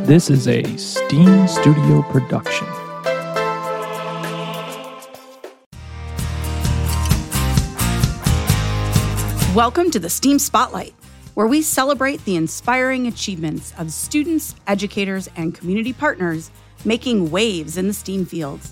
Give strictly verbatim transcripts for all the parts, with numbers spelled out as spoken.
This is a Steam Studio production. Welcome to the STEAM Spotlight, where we celebrate the inspiring achievements of students, educators, and community partners making waves in the STEAM fields.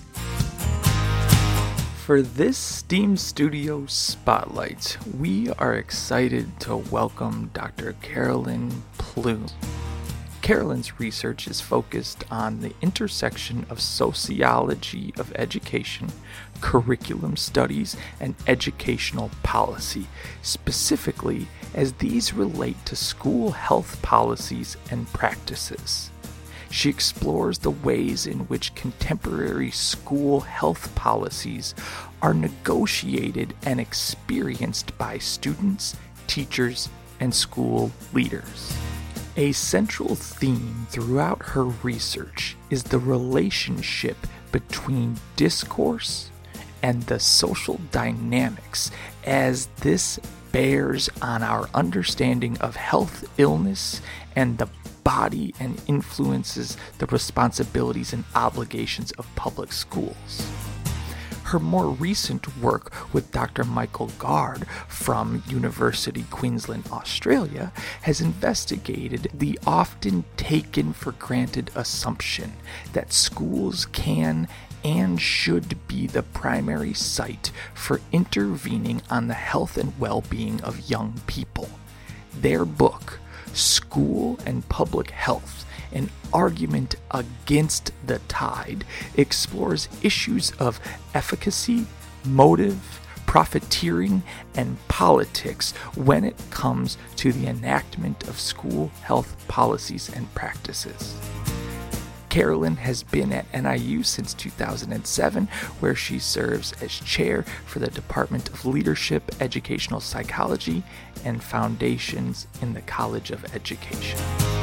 For this STEAM Studio Spotlight, we are excited to welcome Doctor Carolyn Plume. Carolyn's research is focused on the intersection of sociology of education, curriculum studies, and educational policy, specifically as these relate to school health policies and practices. She explores the ways in which contemporary school health policies are negotiated and experienced by students, teachers, and school leaders. A central theme throughout her research is the relationship between discourse and the social dynamics as this bears on our understanding of health, illness, and the body and influences the responsibilities and obligations of public schools. Her more recent work with Doctor Michael Gard from University Queensland, Australia, has investigated the often taken for granted assumption that schools can and should be the primary site for intervening on the health and well-being of young people. Their book, School and Public Health, an argument against the tide, explores issues of efficacy, motive, profiteering, and politics when it comes to the enactment of school health policies and practices. Carolyn has been at N I U since two thousand seven, where she serves as chair for the Department of Leadership, Educational Psychology, and Foundations in the College of Education.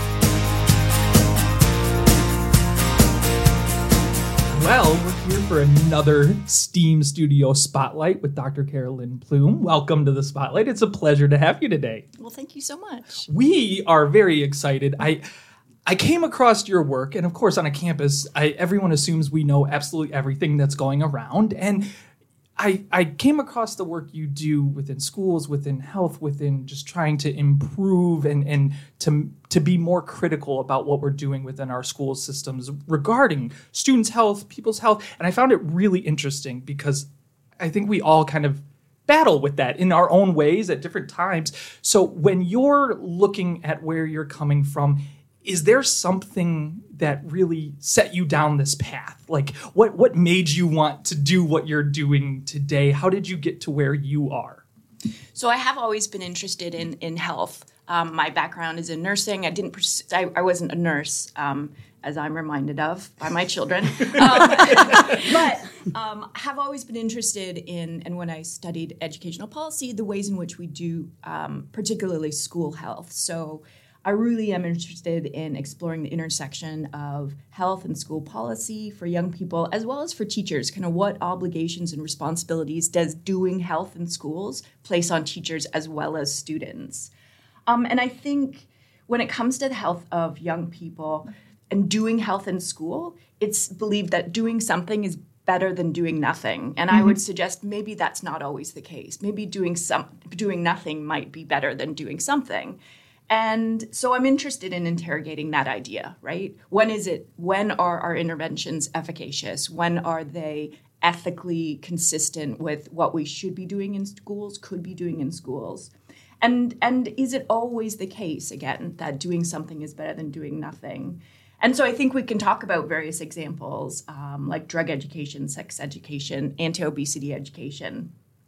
Well, we're here for another STEAM Studio Spotlight with Doctor Carolyn Plume. Welcome to the Spotlight. It's a pleasure to have you today. Well, thank you so much. We are very excited. I I came across your work, and of course on a campus, I, everyone assumes we know absolutely everything that's going around. And I, I came across the work you do within schools, within health, within just trying to improve and, and to, to be more critical about what we're doing within our school systems regarding students' health, people's health. And I found it really interesting because I think we all kind of battle with that in our own ways at different times. So when you're looking at where you're coming from, is there something that really set you down this path? Like, what what made you want to do what you're doing today? How did you get to where you are? So I have always been interested in in health. Um, my background is in nursing. I didn't. Pursue, I, I wasn't a nurse, um, as I'm reminded of by my children. um, but um, have always been interested in, and when I studied educational policy, the ways in which we do, um, particularly school health. So I really am interested in exploring the intersection of health and school policy for young people, as well as for teachers. Kind of what obligations and responsibilities does doing health in schools place on teachers as well as students? Um, and I think when it comes to the health of young people and doing health in school, it's believed that doing something is better than doing nothing. And mm-hmm. I would suggest maybe that's not always the case. Maybe doing some doing nothing might be better than doing something. And so I'm interested in interrogating that idea, right? When is it, when are our interventions efficacious? When are they ethically consistent with what we should be doing in schools, could be doing in schools? And, and is it always the case, again, that doing something is better than doing nothing? And so I think we can talk about various examples, um, like drug education, sex education, anti-obesity education,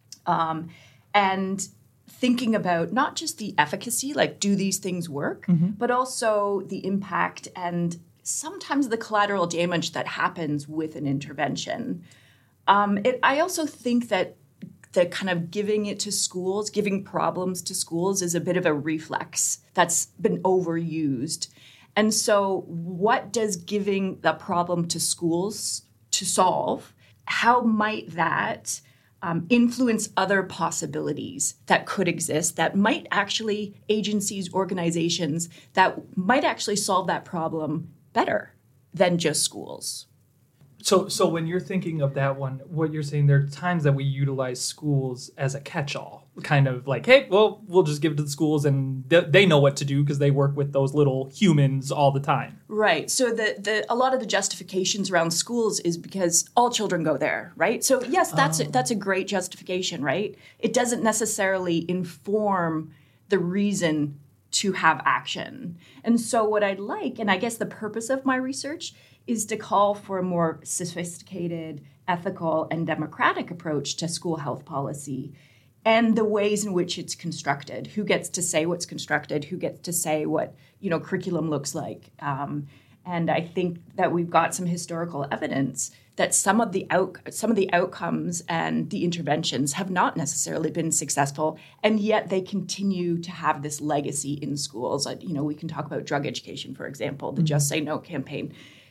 um, and thinking about not just the efficacy, like do these things work, mm-hmm. but also the impact and sometimes the collateral damage that happens with an intervention. Um, it, I also think that the kind of giving it to schools, giving problems to schools is a bit of a reflex that's been overused. And so what does giving the problem to schools to solve, how might that um, influence other possibilities that could exist that might actually, agencies, organizations, that might actually solve that problem better than just schools. So, so when you're thinking of that one, what you're saying, there are times that we utilize schools as a catch-all, kind of like, hey, well, we'll just give it to the schools and th- they know what to do because they work with those little humans all the time. Right. So the, the a lot of the justifications around schools is because all children go there, right? So yes, that's Oh. a, that's a great justification, right? It doesn't necessarily inform the reason to have action. And so what I'd like, and I guess the purpose of my research, is to call for a more sophisticated, ethical, and democratic approach to school health policy and the ways in which it's constructed. Who gets to say what's constructed? Who gets to say what, you know, curriculum looks like? Um, and I think that we've got some historical evidence that some of the out, some of the outcomes and the interventions have not necessarily been successful, and yet they continue to have this legacy in schools. Like, you know, we can talk about drug education, for example, the Just Say No campaign.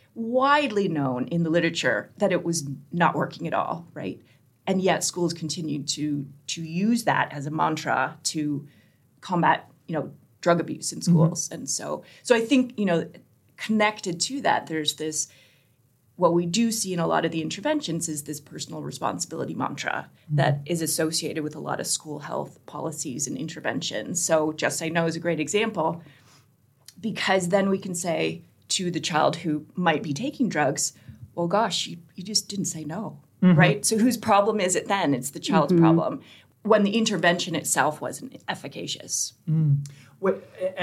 Widely known in the literature that it was not working at all, right? And yet schools continued to to use that as a mantra to combat, you know, drug abuse in schools. Mm-hmm. And so, so I think, you know, connected to that, there's this, what we do see in a lot of the interventions is this personal responsibility mantra mm-hmm. that is associated with a lot of school health policies and interventions. So Just Say No is a great example, because then we can say to the child who might be taking drugs, well, gosh, you, you just didn't say no, mm-hmm. right? So whose problem is it then? It's the child's mm-hmm. problem when the intervention itself wasn't efficacious. Mm. Wait,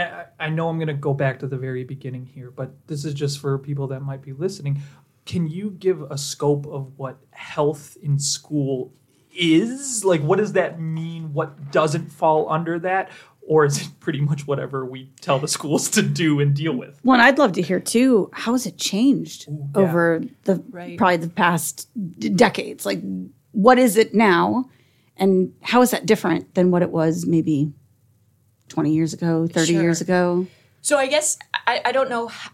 I know I'm going to go back to the very beginning here, but this is just for people that might be listening. Can you give a scope of what health in school is? Like, what does that mean? What doesn't fall under that? Or is it pretty much whatever we tell the schools to do and deal with? Well, and I'd love to hear, too, how has it changed Ooh, yeah. over the right. probably the past d- decades? Like, what is it now? And how is that different than what it was maybe twenty years ago, thirty sure. years ago? So I guess, I, I don't know. How,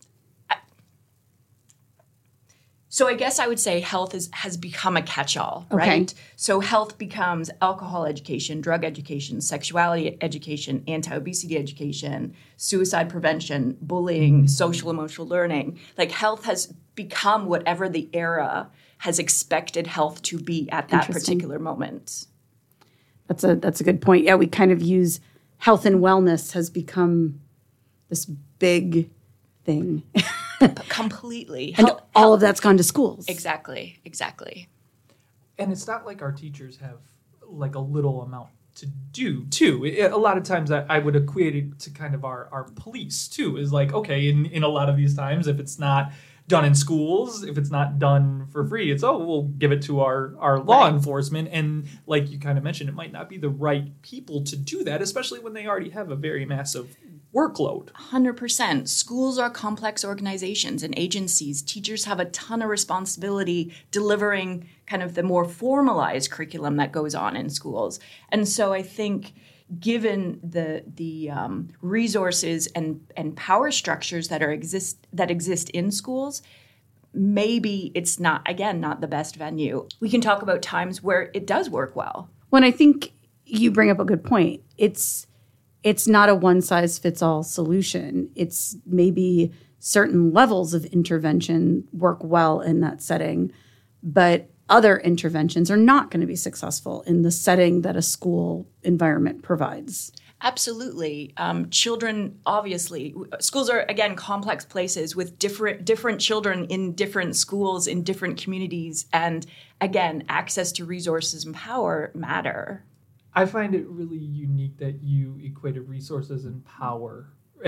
So I guess I would say health is, has become a catch-all, okay. right? So health becomes alcohol education, drug education, sexuality education, anti-obesity education, suicide prevention, bullying, social emotional learning. Like health has become whatever the era has expected health to be at that particular moment. That's a that's a good point. Yeah, we kind of use health and wellness has become this big thing. Completely. And Hel- all hel- of that's gone to schools. Exactly, exactly. And it's not like our teachers have like a little amount to do, too. It, a lot of times I, I would equate it to kind of our, our police, too, is like, okay, in, in a lot of these times, if it's not done in schools, if it's not done for free, it's, oh, we'll give it to our, our law right. enforcement. And like you kind of mentioned, it might not be the right people to do that, especially when they already have a very massive workload. one hundred percent. Schools are complex organizations and agencies. Teachers have a ton of responsibility delivering kind of the more formalized curriculum that goes on in schools. And so I think given the the um, resources and, and power structures that are exist that exist in schools, maybe it's not, again, not the best venue. We can talk about times where it does work well. When I think you bring up a good point, it's It's not a one-size-fits-all solution. It's maybe certain levels of intervention work well in that setting, but other interventions are not going to be successful in the setting that a school environment provides. Absolutely. Um, children, obviously, schools are, again, complex places with different different children in different schools, in different communities. And, again, access to resources and power matter. I find it really unique that you equated resources and power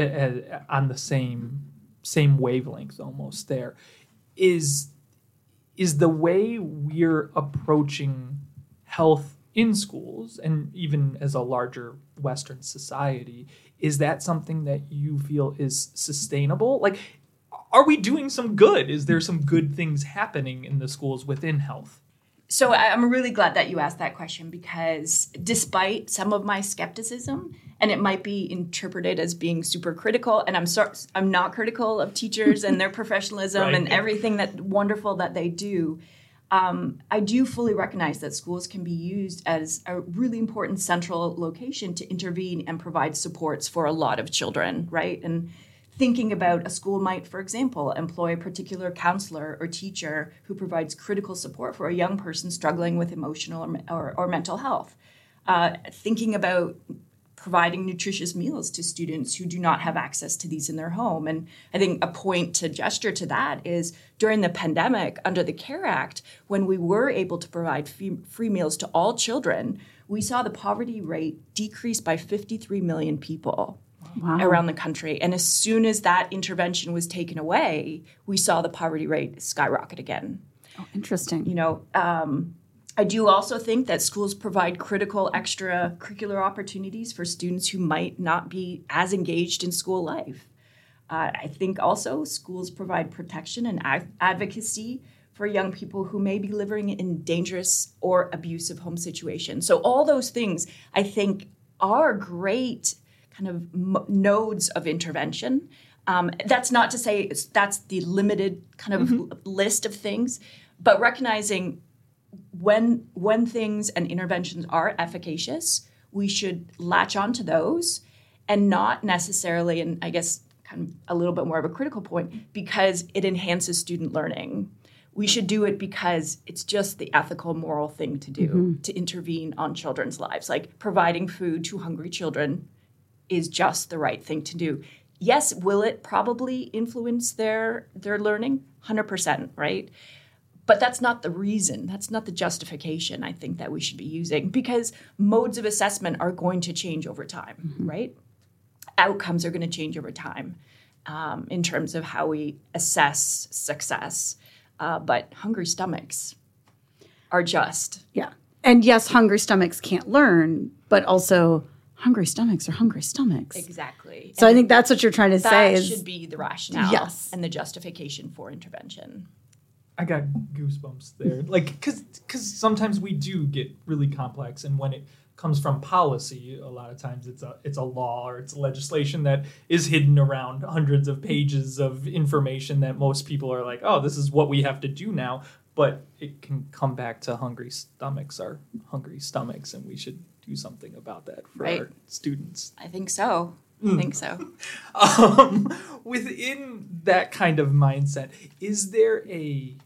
on the same same wavelength almost there. Is, is the way we're approaching health in schools and even as a larger Western society, is that something that you feel is sustainable? Like, are we doing some good? Is there some good things happening in the schools within health? So I'm really glad that you asked that question, because despite some of my skepticism, and it might be interpreted as being super critical, and I'm so, I'm not critical of teachers and their professionalism right. and everything that wonderful that they do, um, I do fully recognize that schools can be used as a really important central location to intervene and provide supports for a lot of children, right? And thinking about a school might, for example, employ a particular counselor or teacher who provides critical support for a young person struggling with emotional or, or, or mental health. Uh, thinking about providing nutritious meals to students who do not have access to these in their home. And I think a point to gesture to that is during the pandemic, under the CARE Act, when we were able to provide free, free meals to all children, we saw the poverty rate decrease by fifty-three million people. Wow. Around the country. And as soon as that intervention was taken away, we saw the poverty rate skyrocket again. Oh, interesting. You know, um, I do also think that schools provide critical extracurricular opportunities for students who might not be as engaged in school life. Uh, I think also schools provide protection and ad- advocacy for young people who may be living in dangerous or abusive home situations. So all those things, I think, are great kind of m- nodes of intervention. Um, that's not to say it's, that's the limited kind of mm-hmm. l- list of things, but recognizing when when things and interventions are efficacious, we should latch onto those and not necessarily, and I guess kind of a little bit more of a critical point, because it enhances student learning. We should do it because it's just the ethical, moral thing to do, mm-hmm. to intervene on children's lives. Like providing food to hungry children is just the right thing to do. Yes, will it probably influence their their learning? one hundred percent, right? But that's not the reason. That's not the justification, I think, that we should be using, because modes of assessment are going to change over time, mm-hmm. right? Outcomes are going to change over time um, in terms of how we assess success. Uh, but hungry stomachs are just. Yeah. And yes, hungry stomachs can't learn, but also hungry stomachs are hungry stomachs. Exactly. So and I think that's what you're trying to that say. Is, should be the rationale yes. and the justification for intervention. I got goosebumps there. Like, because because sometimes we do get really complex, and when it comes from policy, a lot of times it's a it's a law or it's legislation that is hidden around hundreds of pages of information that most people are like, oh, this is what we have to do now. But it can come back to hungry stomachs are hungry stomachs, and we should do something about that for right. our students. I think so. I think so. um, within that kind of mindset, is there a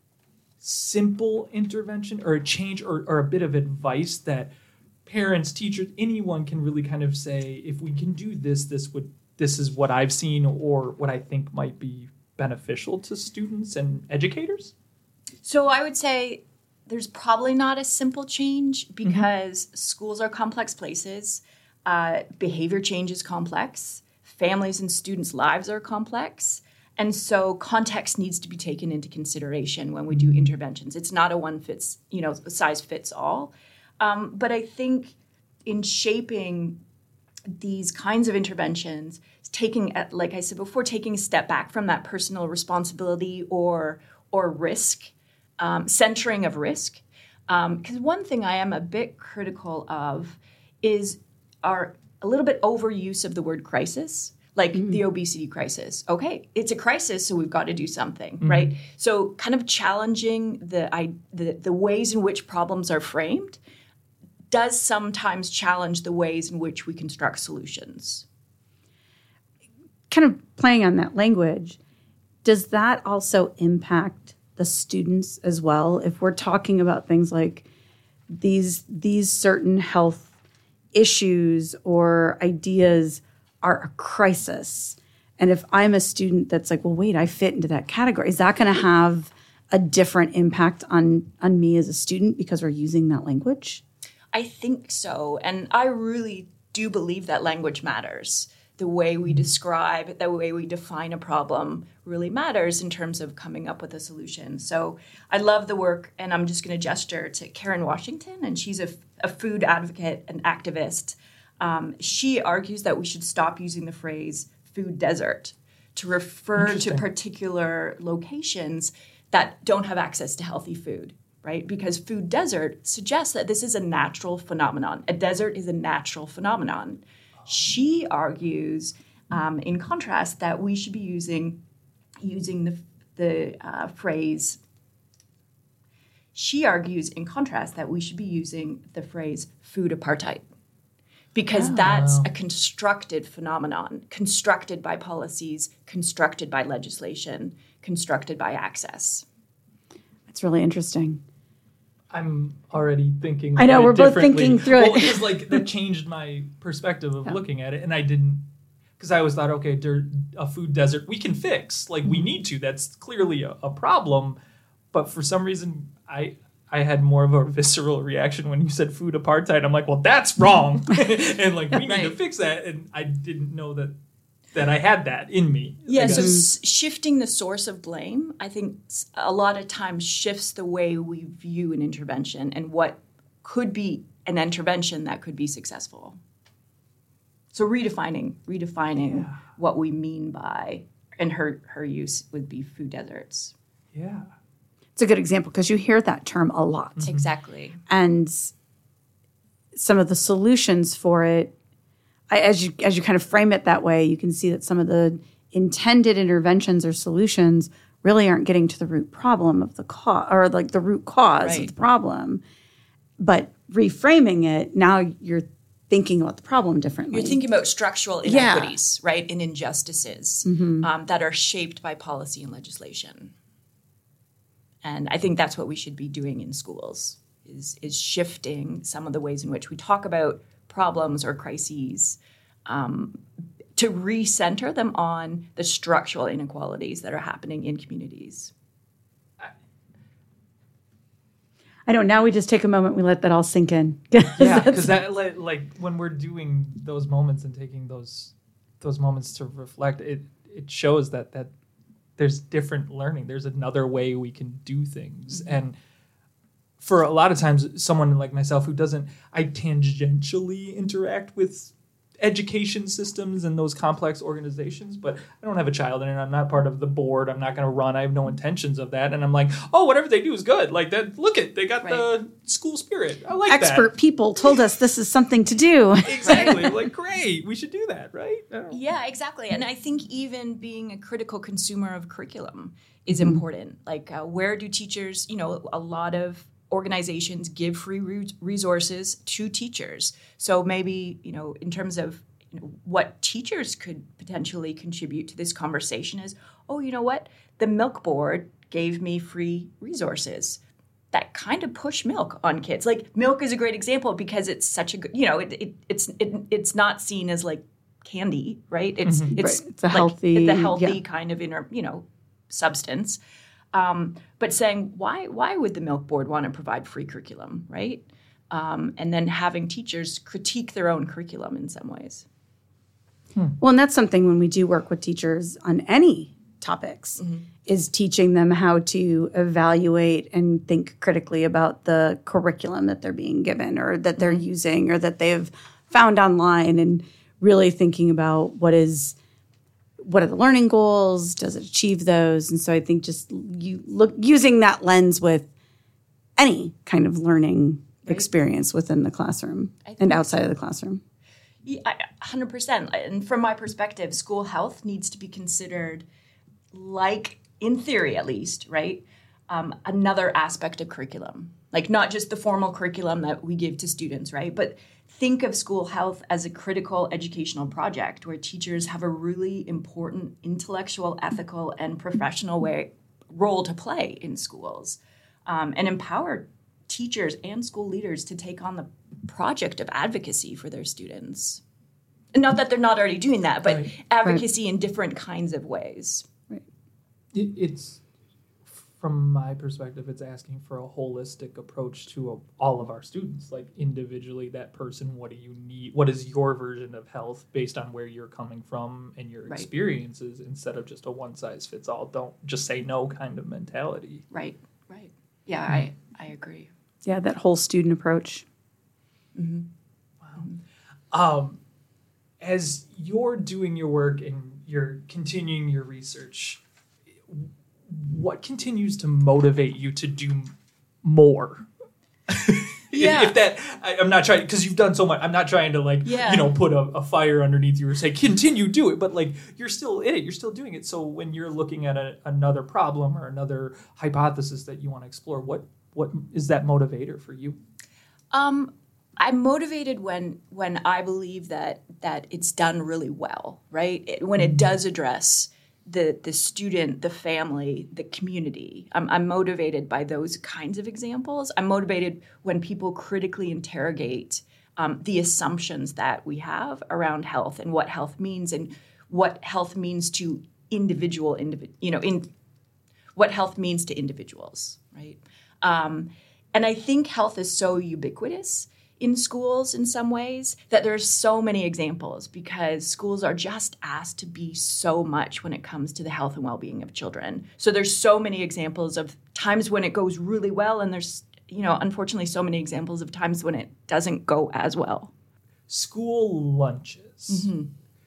simple intervention or a change or, or a bit of advice that parents, teachers, anyone can really kind of say, if we can do this, this would this is what I've seen or what I think might be beneficial to students and educators? So I would say there's probably not a simple change because mm-hmm. schools are complex places. Uh, behavior change is complex. Families and students' lives are complex. And so context needs to be taken into consideration when we do interventions. It's not a one fits, you know, size fits all. Um, but I think in shaping these kinds of interventions, taking, like I said before, taking a step back from that personal responsibility or or risk, um, centering of risk. Because um, one thing I am a bit critical of is our a little bit overuse of the word crisis. Like mm-hmm. the obesity crisis. Okay, it's a crisis, so we've got to do something, mm-hmm. right? So kind of challenging the, I, the the ways in which problems are framed does sometimes challenge the ways in which we construct solutions. Kind of playing on that language, does that also impact the students as well? If we're talking about things like these these certain health issues or ideas are a crisis. And if I'm a student that's like, well, wait, I fit into that category, is that going to have a different impact on, on me as a student because we're using that language? I think so. And I really do believe that language matters. The way we describe, the way we define a problem really matters in terms of coming up with a solution. So I love the work, and I'm just going to gesture to Karen Washington, and she's a, a food advocate and activist. Um, she argues that we should stop using the phrase food desert to refer to particular locations that don't have access to healthy food, right? Because food desert suggests that this is a natural phenomenon. A desert is a natural phenomenon. She argues, um, in contrast, that we should be using using the, the uh, phrase. She argues, in contrast, that we should be using the phrase food apartheid. because Oh. that's Wow. a constructed phenomenon, constructed by policies, constructed by legislation, constructed by access. It's really interesting. I'm already thinking. I know, quite we're both differently. thinking through it. Well, because like that changed my perspective of looking at it, and I didn't, because I always thought, okay, there, a food desert we can fix, like we need to. That's clearly a, a problem, but for some reason, I I had more of a visceral reaction when you said food apartheid. I'm like, well, that's wrong, and like we need to Right. fix that, and I didn't know that that I had that in me. I Yeah, so guess. s- shifting the source of blame, I think s- a lot of times shifts the way we view an intervention and what could be an intervention that could be successful. So redefining, redefining Yeah. what we mean by, and her her use would be food deserts. yeah. It's a good example because you hear that term a lot. Exactly. And some of the solutions for it, I, as you as you kind of frame it that way, you can see that some of the intended interventions or solutions really aren't getting to the root problem of the cause, or like the root cause Right. of the problem. But reframing it, now you're thinking about the problem differently. You're thinking about structural Yeah. inequities, right, and injustices um, that are shaped by policy and legislation. And I think that's what we should be doing in schools, is, is shifting some of the ways in which we talk about problems or crises um, to recenter them on the structural inequalities that are happening in communities. I know. Now we just take a moment, we let that all sink in. Yeah, because that like, like when we're doing those moments and taking those those moments to reflect, it it shows that that there's different learning. There's another way we can do things, Mm-hmm. and for a lot of times, someone like myself who doesn't, I tangentially interact with education systems and those complex organizations, but I don't have a child in it. I'm not part of the board. I'm not going to run. I have no intentions of that. And I'm like, oh, whatever they do is good. Like that. Look at, they got the school spirit. I like Expert people told us this is something to do. that. Exactly. Like, great. We should do that, right? I don't- Yeah, exactly. And I think even being a critical consumer of curriculum is important. Like, uh, where do teachers, you know, a lot of organizations give free re- resources to teachers. So maybe, you know, in terms of you know, what teachers could potentially contribute to this conversation is, oh, you know what? The Milk Board gave me free resources that kind of push milk on kids. Like, milk is a great example because it's such a good, you know, it, it, it's it, it's not seen as like candy, right? It's it's Right. It's a like, healthy- it's a healthy yeah. kind of inner, you know, substance. Um, but saying why why would the Milk Board want to provide free curriculum, right? Um, and then having teachers critique their own curriculum in some ways. Well, and that's something when we do work with teachers on any topics, is teaching them how to evaluate and think critically about the curriculum that they're being given or that they're using or that they've found online, and really thinking about what is what are the learning goals, does it achieve those? And so I think just you look using that lens with any kind of learning experience within the classroom and outside of the classroom. Yeah, I- one hundred percent. And from my perspective, school health needs to be considered, like, in theory at least, right, um, another aspect of curriculum. Like, not just the formal curriculum that we give to students, right, but think of school health as a critical educational project where teachers have a really important intellectual, ethical, and professional way role to play in schools, um, and empower teachers and school leaders to take on the project of advocacy for their students. And not that they're not already doing that, but Right. advocacy in different kinds of ways. It, it's, from my perspective, it's asking for a holistic approach to a, all of our students, like individually, that person, what do you need? What is your version of health based on where you're coming from and your Right. experiences, instead of just a one size fits all, don't just say no kind of mentality. Right, right. Yeah, I, I agree. Yeah, that whole student approach. Um, as you're doing your work and you're continuing your research, what continues to motivate you to do more? Yeah. If that, I, I'm not trying, because you've done so much. I'm not trying to like, Yeah. you know, put a, a fire underneath you or say, continue, do it. But like, you're still in it. You're still doing it. So when you're looking at a, another problem or another hypothesis that you want to explore, what what is that motivator for you? Um, I'm motivated when when I believe that that it's done really well, right? It, when it does address the the student, the family, the community. I'm, I'm motivated by those kinds of examples. I'm motivated when people critically interrogate um, the assumptions that we have around health and what health means and what health means to individual, indivi- you know, in what health means to individuals, right? Um, and I think health is so ubiquitous in schools in some ways that there's so many examples because schools are just asked to be so much when it comes to the health and well-being of children. So there's so many examples of times when it goes really well, and there's, you know, unfortunately so many examples of times when it doesn't go as well. School lunches. Mm-hmm.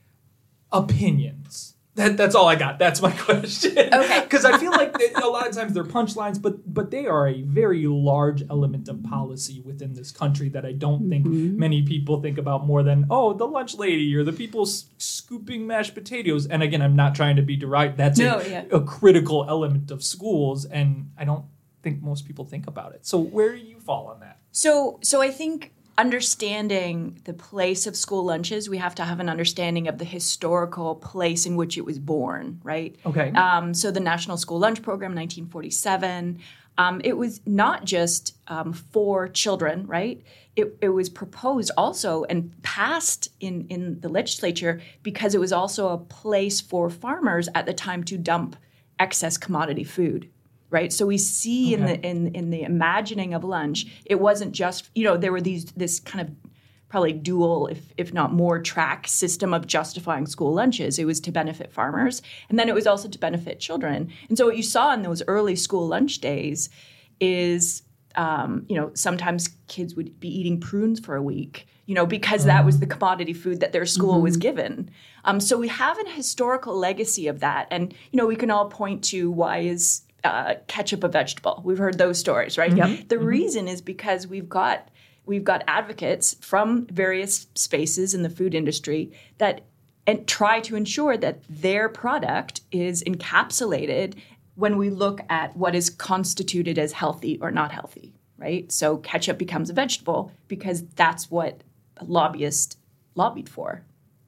Opinions. That, that's all I got. That's my question. Okay. Because I feel like they, a lot of times they're punchlines, but but they are a very large element of policy within this country that I don't mm-hmm. think many people think about more than, oh, the lunch lady or the people s- scooping mashed potatoes. And again, I'm not trying to be derived. That's no, a, yeah. a critical element of schools, and I don't think most people think about it. So where do you fall on that? So so I think understanding the place of school lunches, we have to have an understanding of the historical place in which it was born, right? Okay. Um, so the National School Lunch Program, nineteen forty-seven, um, it was not just um, for children, right? It, it was proposed also and passed in, in the legislature because it was also a place for farmers at the time to dump excess commodity food. Right, so we see okay. in the in in the imagining of lunch, it wasn't just, you know, there were these this kind of probably dual, if if not more, track system of justifying school lunches. It was to benefit farmers, and then it was also to benefit children. And so what you saw in those early school lunch days is, um, you know, sometimes kids would be eating prunes for a week, you know, because that was the commodity food that their school mm-hmm. was given. Um, so we have a historical legacy of that, and you know, we can all point to why is Uh, ketchup a vegetable. We've heard those stories, right? Yep. The Mm-hmm. reason is because we've got we've got advocates from various spaces in the food industry that and try to ensure that their product is encapsulated when we look at what is constituted as healthy or not healthy, right? So ketchup becomes a vegetable because that's what lobbyists lobbied for.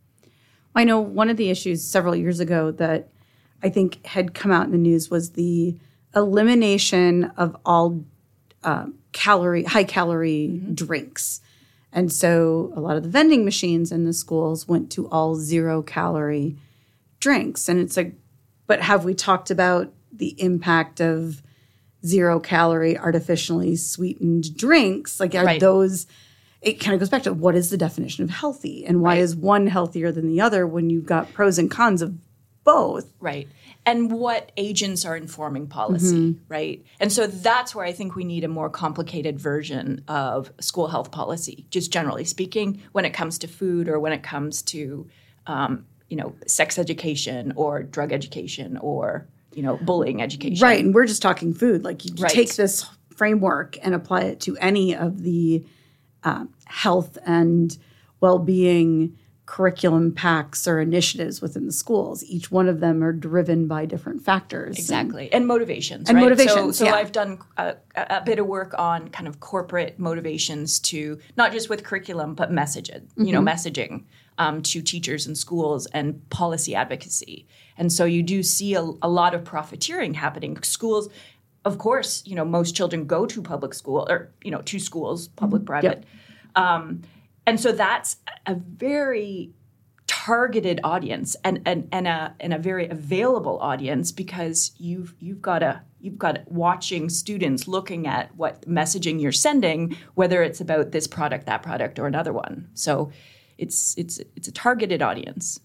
I know one of the issues several years ago that I think had come out in the news was the elimination of all uh, calorie, high calorie mm-hmm. drinks. And so a lot of the vending machines in the schools went to all zero calorie drinks. And it's like, but have we talked about the impact of zero calorie artificially sweetened drinks? Like are right. those, it kind of goes back to what is the definition of healthy and why right. is one healthier than the other when you've got pros and cons of both. Right. And what agents are informing policy, mm-hmm. right? And so that's where I think we need a more complicated version of school health policy, just generally speaking, when it comes to food or when it comes to, um, you know, sex education or drug education or, you know, bullying education. Right. And we're just talking food. Like you right. take this framework and apply it to any of the uh, health and well-being curriculum packs or initiatives within the schools. Each one of them are driven by different factors. Exactly. And, and motivations, and right? motivations, So, so yeah. I've done a, a bit of work on kind of corporate motivations to, not just with curriculum, but message, mm-hmm. you know, messaging um, to teachers and schools and policy advocacy. And so you do see a, a lot of profiteering happening. Schools, of course, you know, most children go to public school or, you know, to schools, public, mm-hmm. private. Yep. Um, And so that's a very targeted audience and, and, and, a, and a very available audience because you've you've got a you've got watching students looking at what messaging you're sending, whether it's about this product, that product, or another one. So it's it's it's a targeted audience.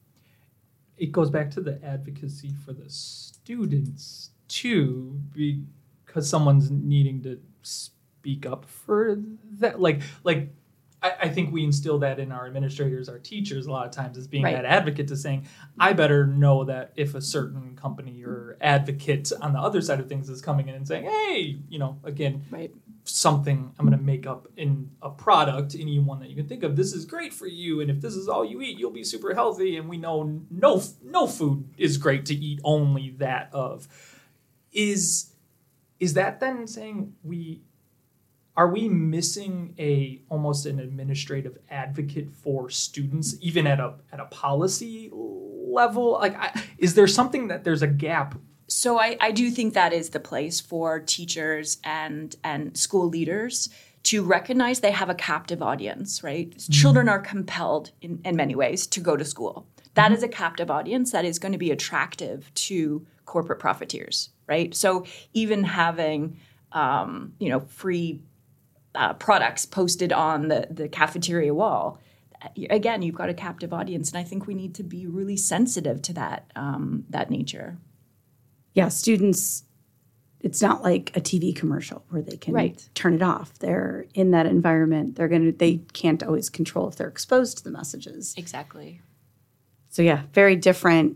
It goes back to the advocacy for the students too, because someone's needing to speak up for that, like like. I, I think we instill that in our administrators, our teachers, a lot of times as being right. that advocate to saying, I better know that if a certain company or advocate on the other side of things is coming in and saying, hey, you know, again, right. something I'm going to make up in a product, any one that you can think of, this is great for you. And if this is all you eat, you'll be super healthy. And we know no, no food is great to eat only that of. Is, is that then saying we are we missing a almost an administrative advocate for students, even at a at a policy level? Like, I, is there something that there's a gap? So I, I do think that is the place for teachers and and school leaders to recognize they have a captive audience, right? Mm-hmm. Children are compelled in, in many ways to go to school. That mm-hmm. is a captive audience that is going to be attractive to corporate profiteers, right? So even having, um, you know, free uh, products posted on the, the cafeteria wall, again, you've got a captive audience. And I think we need to be really sensitive to that, um, that nature. Yeah, students, it's not like a T V commercial where they can right. turn it off. They're in that environment. They're going to, they can't always control if they're exposed to the messages. Exactly. So yeah, very different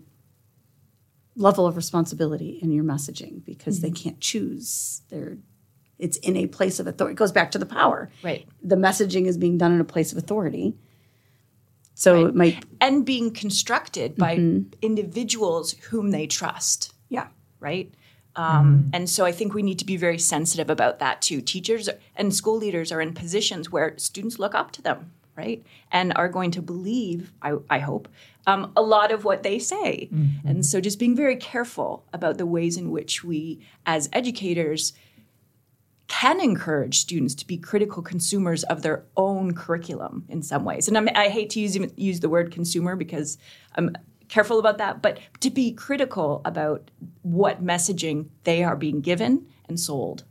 level of responsibility in your messaging because mm-hmm. they can't choose. They're, it's in a place of authority. It goes back to the power. Right. The messaging is being done in a place of authority. So right. it might... And being constructed by mm-hmm. individuals whom they trust. Yeah. Right? Um, mm. And so I think we need to be very sensitive about that too. Teachers and school leaders are in positions where students look up to them, right? And are going to believe, I, I hope, um, a lot of what they say. Mm-hmm. And so just being very careful about the ways in which we, as educators, can encourage students to be critical consumers of their own curriculum in some ways. And I'm, I hate to use, use the word consumer because I'm careful about that, but to be critical about what messaging they are being given and sold.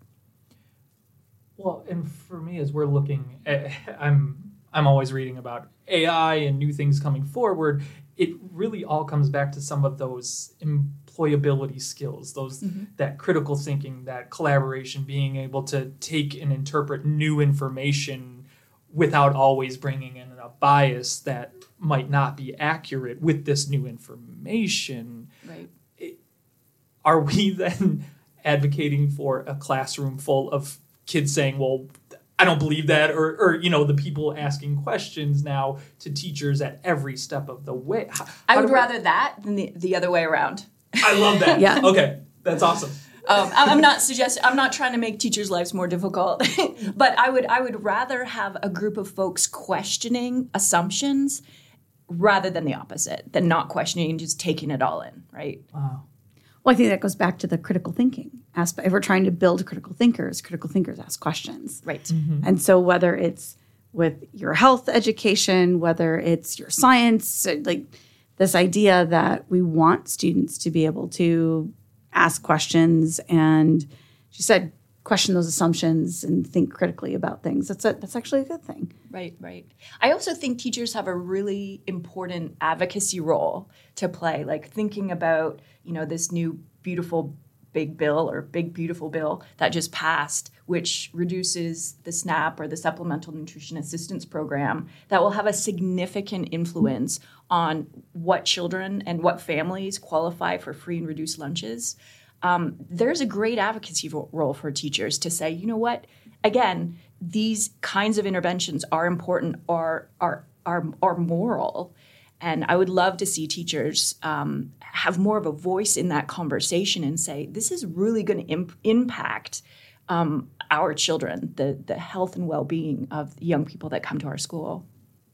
Well, and for me, as we're looking at, I'm I'm always reading about A I and new things coming forward. It really all comes back to some of those employability skills, those mm-hmm. that critical thinking, that collaboration, being able to take and interpret new information without always bringing in a bias that might not be accurate with this new information. Right. It, are we then advocating for a classroom full of kids saying, well, I don't believe that, or, or you know, the people asking questions now to teachers at every step of the way? How, I how would we, rather that than the, the other way around. I love that. Yeah. Okay, that's awesome. Um, I'm not suggesting. I'm not trying to make teachers' lives more difficult, but I would. I would rather have a group of folks questioning assumptions rather than the opposite, than not questioning and just taking it all in. Right? Wow. Well, I think that goes back to the critical thinking aspect. If we're trying to build critical thinkers, critical thinkers ask questions. Right. Mm-hmm. And so whether it's with your health education, whether it's your science, like this idea that we want students to be able to ask questions and, she said, question those assumptions and think critically about things. That's a, that's actually a good thing. Right, right. I also think teachers have a really important advocacy role to play, like thinking about, you know, this new beautiful big bill or big beautiful bill that just passed, which reduces the SNAP or the Supplemental Nutrition Assistance Program, that will have a significant influence on what children and what families qualify for free and reduced lunches. Um, there's a great advocacy role for teachers to say, you know what, again, these kinds of interventions are important, are are are, are moral. And I would love to see teachers um, have more of a voice in that conversation and say, this is really going to imp- impact um, our children, the, the health and well-being of young people that come to our school.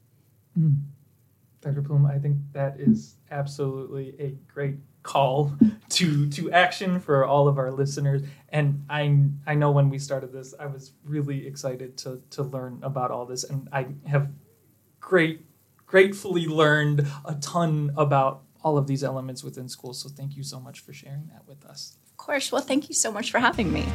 Mm. Doctor Plume, I think that is absolutely a great call to to action for all of our listeners. And I I know when we started this, I was really excited to to learn about all this, and I have great gratefully learned a ton about all of these elements within school. So thank you so much for sharing that with us. Of course. Well, thank you so much for having me.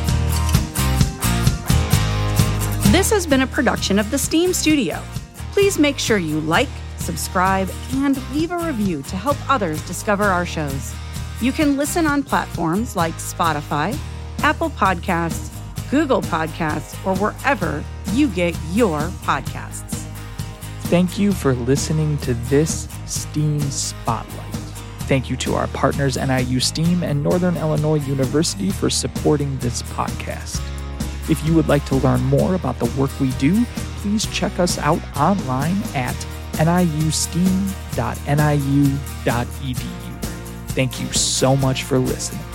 This has been a production of the STEAM Studio. Please make sure you like, subscribe, and leave a review to help others discover our shows. You can listen on platforms like Spotify, Apple Podcasts, Google Podcasts, or wherever you get your podcasts. Thank you for listening to this STEAM Spotlight. Thank you to our partners N I U STEAM and Northern Illinois University for supporting this podcast. If you would like to learn more about the work we do, please check us out online at N I U steam dot N I U dot E D U. Thank you so much for listening.